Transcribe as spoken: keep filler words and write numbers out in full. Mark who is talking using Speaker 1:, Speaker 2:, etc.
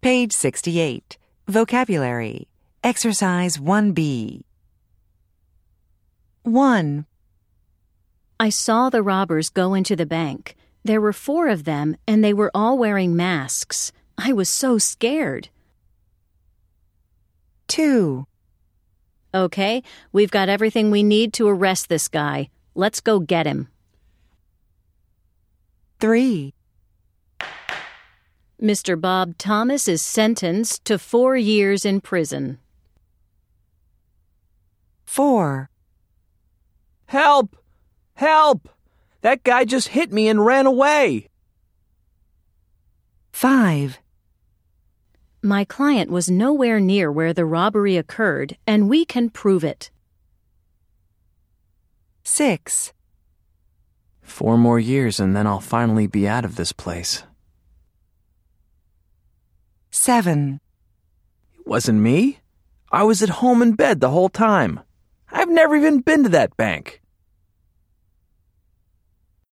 Speaker 1: Page sixty-eight. Vocabulary. Exercise one B. one.
Speaker 2: I saw the robbers go into the bank. There were four of them, and they were all wearing masks. I was so scared.
Speaker 1: two.
Speaker 2: Okay, we've got everything we need to arrest this guy. Let's go get him.
Speaker 1: three.
Speaker 2: Mister Bob Thomas is sentenced to four years in prison.
Speaker 1: four.
Speaker 3: Help! Help! That guy just hit me and ran away.
Speaker 1: five.
Speaker 2: My client was nowhere near where the robbery occurred, and we can prove it.
Speaker 1: six.
Speaker 3: Four more years and then I'll finally be out of this place.
Speaker 1: seven.
Speaker 3: It wasn't me. I was at home in bed the whole time. I've never even been to that bank.